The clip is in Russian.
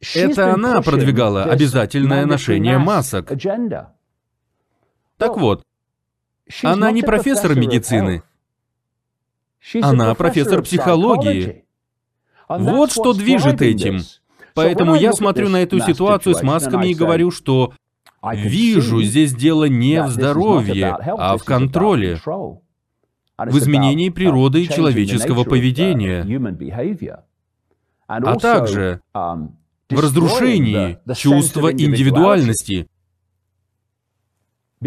Это она продвигала обязательное ношение масок. Так вот, она не профессор медицины, она профессор психологии. Вот что движет этим. Поэтому я смотрю на эту ситуацию с масками и говорю, что вижу, здесь дело не в здоровье, а в контроле, в изменении природы человеческого поведения, а также в разрушении чувства индивидуальности